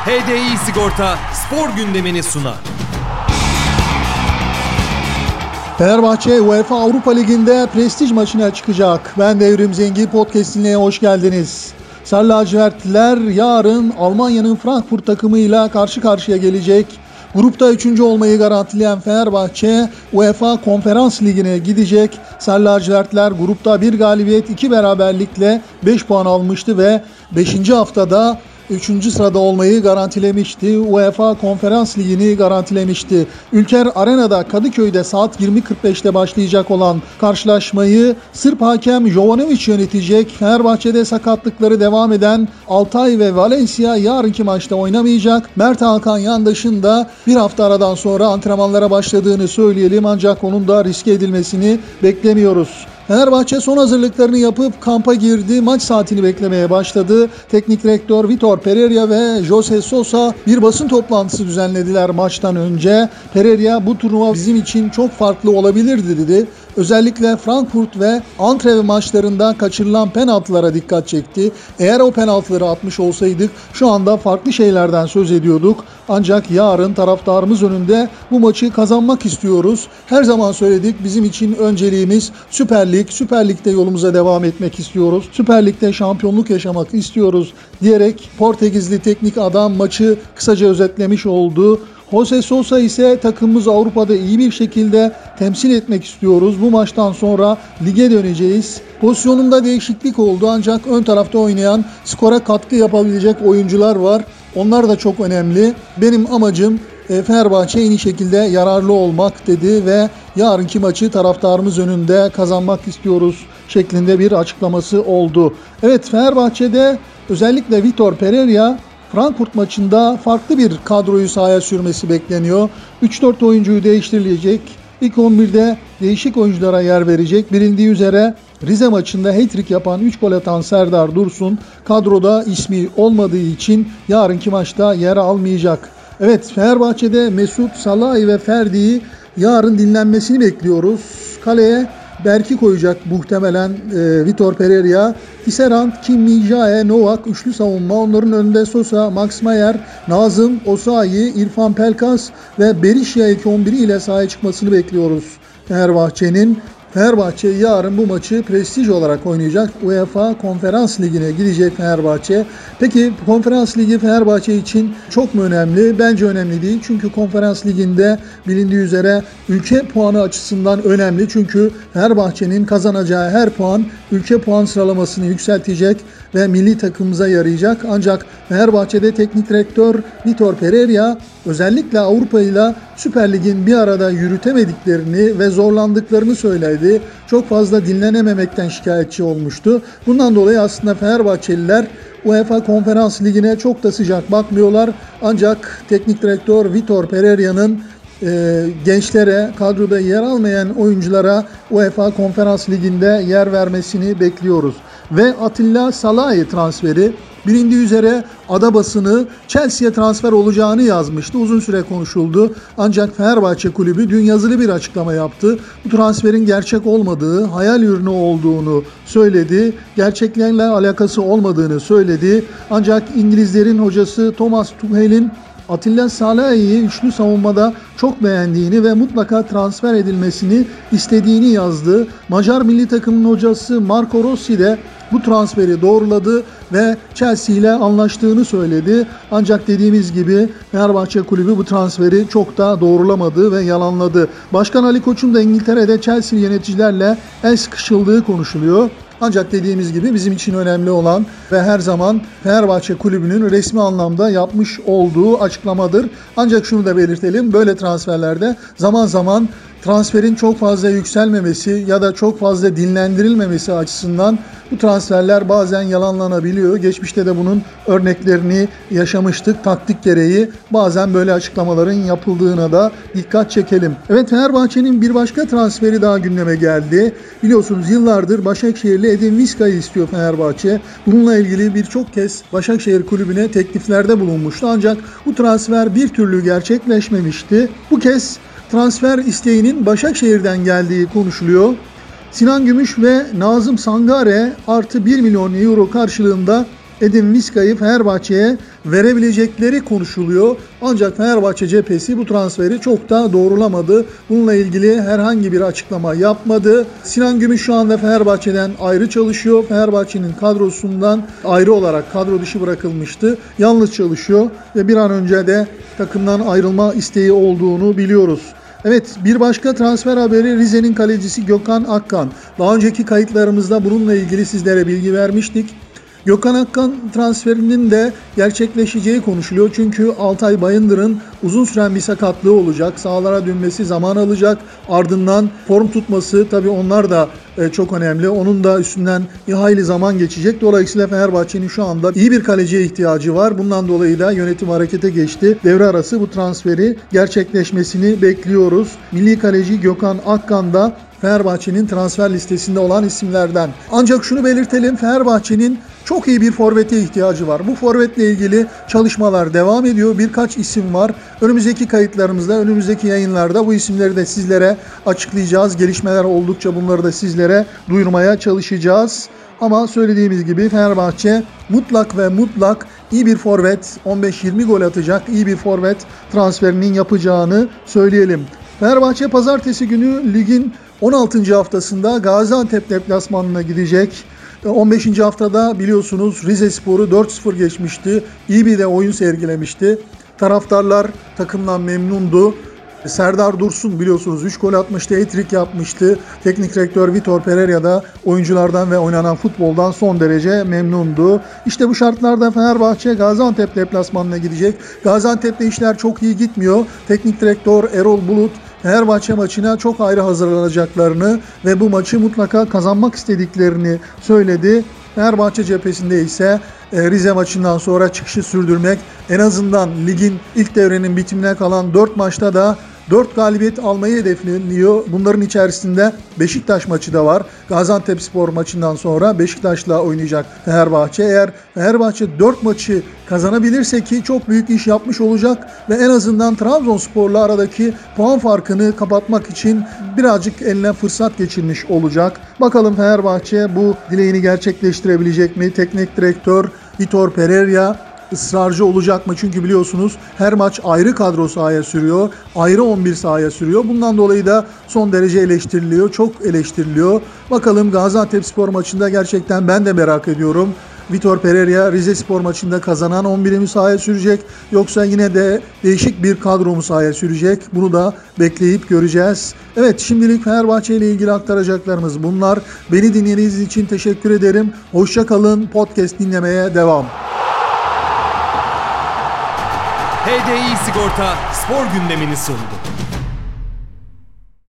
HDI Sigorta spor gündemini sunar. Fenerbahçe UEFA Avrupa Ligi'nde prestij maçına çıkacak. Ben Devrim Zengi podcast'ine hoş geldiniz. Sarı lacivertliler yarın Almanya'nın Frankfurt takımıyla karşı karşıya gelecek. Grupta 3. olmayı garantileyen Fenerbahçe UEFA Konferans Ligi'ne gidecek. Sarı lacivertliler grupta 1 galibiyet 2 beraberlikle 5 puan almıştı ve 5. haftada 3. sırada olmayı garantilemişti. UEFA Konferans Ligi'ni garantilemişti. Ülker Arena'da Kadıköy'de saat 20.45'te başlayacak olan karşılaşmayı Sırp hakem Jovanovic yönetecek. Fenerbahçe'de sakatlıkları devam eden Altay ve Valencia yarınki maçta oynamayacak. Mert Hakan Yandaş'ın da bir hafta aradan sonra antrenmanlara başladığını söyleyelim, ancak onun da riske edilmesini beklemiyoruz. Fenerbahçe son hazırlıklarını yapıp kampa girdi. Maç saatini beklemeye başladı. Teknik direktör Vitor Pereira ve Jose Sosa bir basın toplantısı düzenlediler maçtan önce. Pereira bu turnuva bizim için çok farklı olabilirdi dedi. Özellikle Frankfurt ve Antwerp maçlarında kaçırılan penaltılara dikkat çekti. Eğer o penaltıları atmış olsaydık şu anda farklı şeylerden söz ediyorduk. Ancak yarın taraftarımız önünde bu maçı kazanmak istiyoruz. Her zaman söyledik, bizim için önceliğimiz Süper Lig. Süper Lig'de yolumuza devam etmek istiyoruz. Süper Lig'de şampiyonluk yaşamak istiyoruz diyerek Portekizli teknik adam maçı kısaca özetlemiş oldu. Jose Sosa ise takımımızı Avrupa'da iyi bir şekilde temsil etmek istiyoruz. Bu maçtan sonra lige döneceğiz. Pozisyonunda değişiklik oldu, ancak ön tarafta oynayan, skora katkı yapabilecek oyuncular var. Onlar da çok önemli. Benim amacım Fenerbahçe en iyi şekilde yararlı olmak dedi ve yarınki maçı taraftarımız önünde kazanmak istiyoruz şeklinde bir açıklaması oldu. Evet, Fenerbahçe'de özellikle Vitor Pereira Frankfurt maçında farklı bir kadroyu sahaya sürmesi bekleniyor. 3-4 oyuncuyu değiştirilecek. İlk 11'de değişik oyunculara yer verecek. Bilindiği üzere Rize maçında hat-trick yapan 3 gol atan Serdar Dursun kadroda ismi olmadığı için yarınki maçta yer almayacak. Evet, Fenerbahçe'de Mesut, Salah'ı ve Ferdi'yi yarın dinlenmesini bekliyoruz. Kaleye Berk'i koyacak muhtemelen Vitor Pereira. Tisserand, Kim Min-jae, Novak üçlü savunma. Onların önünde Sosa, Max Meyer, Nazım, Osayi, İrfan Pelkas ve Berisha ilk 11 ile sahaya çıkmasını bekliyoruz Fenerbahçe'nin. Fenerbahçe yarın bu maçı prestij olarak oynayacak. UEFA Konferans Ligi'ne gidecek Fenerbahçe. Peki Konferans Ligi Fenerbahçe için çok mu önemli? Bence önemli değil. Çünkü Konferans Ligi'nde bilindiği üzere ülke puanı açısından önemli. Çünkü Fenerbahçe'nin kazanacağı her puan ülke puan sıralamasını yükseltecek ve milli takımımıza yarayacak. Ancak Fenerbahçe'de teknik direktör Vitor Pereira özellikle Avrupa ile Süper Lig'in bir arada yürütemediklerini ve zorlandıklarını söyledi. Çok fazla dinlenememekten şikayetçi olmuştu. Bundan dolayı aslında Fenerbahçeliler UEFA Konferans Ligi'ne çok da sıcak bakmıyorlar. Ancak teknik direktör Vitor Pereira'nın gençlere, kadroda yer almayan oyunculara UEFA Konferans Ligi'nde yer vermesini bekliyoruz. Ve Atilla Salahi transferi, bilindiği üzere ada basını Chelsea'ye transfer olacağını yazmıştı. Uzun süre konuşuldu. Ancak Fenerbahçe Kulübü dün yazılı bir açıklama yaptı. Bu transferin gerçek olmadığı, hayal ürünü olduğunu söyledi. Gerçeklerle alakası olmadığını söyledi. Ancak İngilizlerin hocası Thomas Tuchel'in Atilla Salahi'yi üçlü savunmada çok beğendiğini ve mutlaka transfer edilmesini istediğini yazdı. Macar milli takımının hocası Marco Rossi de bu transferi doğruladı ve Chelsea ile anlaştığını söyledi. Ancak dediğimiz gibi Fenerbahçe Kulübü bu transferi çok da doğrulamadı ve yalanladı. Başkan Ali Koç'un da İngiltere'de Chelsea yöneticilerle el sıkışıldığı konuşuluyor. Ancak dediğimiz gibi bizim için önemli olan ve her zaman Fenerbahçe Kulübü'nün resmi anlamda yapmış olduğu açıklamadır. Ancak şunu da belirtelim, böyle transferlerde zaman zaman transferin çok fazla yükselmemesi ya da çok fazla dinlendirilmemesi açısından bu transferler bazen yalanlanabiliyor. Geçmişte de bunun örneklerini yaşamıştık. Taktik gereği bazen böyle açıklamaların yapıldığına da dikkat çekelim. Evet, Fenerbahçe'nin bir başka transferi daha gündeme geldi. Biliyorsunuz yıllardır Başakşehirli Edin Viska'yı istiyor Fenerbahçe. Bununla ilgili birçok kez Başakşehir Kulübü'ne tekliflerde bulunmuştu. Ancak bu transfer bir türlü gerçekleşmemişti. Bu kez transfer isteğinin Başakşehir'den geldiği konuşuluyor. Sinan Gümüş ve Nazım Sangare artı 1 milyon euro karşılığında Edin Viska'yı Fenerbahçe'ye verebilecekleri konuşuluyor. Ancak Fenerbahçe cephesi bu transferi çok da doğrulamadı. Bununla ilgili herhangi bir açıklama yapmadı. Sinan Gümüş şu anda Fenerbahçe'den ayrı çalışıyor. Fenerbahçe'nin kadrosundan ayrı olarak kadro dışı bırakılmıştı. Yalnız çalışıyor ve bir an önce de takımdan ayrılma isteği olduğunu biliyoruz. Evet, bir başka transfer haberi Rize'nin kalecisi Gökhan Akkan. Daha önceki kayıtlarımızda bununla ilgili sizlere bilgi vermiştik. Gökhan Akkan transferinin de gerçekleşeceği konuşuluyor. Çünkü Altay Bayındır'ın uzun süren bir sakatlığı olacak. Sahalara dönmesi zaman alacak. Ardından form tutması, tabii onlar da çok önemli. Onun da üstünden hayli zaman geçecek. Dolayısıyla Fenerbahçe'nin şu anda iyi bir kaleciye ihtiyacı var. Bundan dolayı da yönetim harekete geçti. Devre arası bu transferi gerçekleşmesini bekliyoruz. Milli kaleci Gökhan Akkan da Fenerbahçe'nin transfer listesinde olan isimlerden. Ancak şunu belirtelim, Fenerbahçe'nin çok iyi bir forvete ihtiyacı var. Bu forvetle ilgili çalışmalar devam ediyor. Birkaç isim var. Önümüzdeki kayıtlarımızda, önümüzdeki yayınlarda bu isimleri de sizlere açıklayacağız. Gelişmeler oldukça bunları da sizlere duyurmaya çalışacağız. Ama söylediğimiz gibi Fenerbahçe mutlak iyi bir forvet, 15-20 gol atacak iyi bir forvet transferinin yapacağını söyleyelim. Fenerbahçe pazartesi günü ligin 16. haftasında Gaziantep deplasmanına gidecek. 15. haftada biliyorsunuz Rizespor'u 4-0 geçmişti. İyi bir de oyun sergilemişti. Taraftarlar takımdan memnundu. Serdar Dursun biliyorsunuz 3 gol atmıştı, hat-trick yapmıştı. Teknik direktör Vitor Pereira da oyunculardan ve oynanan futboldan son derece memnundu. İşte bu şartlarda Fenerbahçe Gaziantep deplasmanına gidecek. Gaziantep'te işler çok iyi gitmiyor. Teknik direktör Erol Bulut Fenerbahçe maçına çok ayrı hazırlanacaklarını ve bu maçı mutlaka kazanmak istediklerini söyledi. Fenerbahçe cephesinde ise Rize maçından sonra çıkışı sürdürmek, en azından ligin ilk devrenin bitimine kalan 4 maçta da 4 galibiyet almayı hedefliyor. Bunların içerisinde Beşiktaş maçı da var. Gaziantepspor maçından sonra Beşiktaş'la oynayacak Fenerbahçe. Eğer Fenerbahçe 4 maçı kazanabilirse ki çok büyük iş yapmış olacak ve en azından Trabzonspor'la aradaki puan farkını kapatmak için birazcık eline fırsat geçirmiş olacak. Bakalım Fenerbahçe bu dileğini gerçekleştirebilecek mi? Teknik direktör Vitor Pereira ısrarcı olacak mı? Çünkü biliyorsunuz her maç ayrı kadro sahaya sürüyor. Ayrı 11 sahaya sürüyor. Bundan dolayı da son derece eleştiriliyor. Çok eleştiriliyor. Bakalım Gaziantepspor maçında gerçekten ben de merak ediyorum. Vitor Pereira Rizespor maçında kazanan 11'i mi sahaya sürecek yoksa yine de değişik bir kadro mu sahaya sürecek? Bunu da bekleyip göreceğiz. Evet, şimdilik Fenerbahçe ile ilgili aktaracaklarımız bunlar. Beni dinlediğiniz için teşekkür ederim. Hoşça kalın. Podcast dinlemeye devam. HDI Sigorta spor gündemini sundu.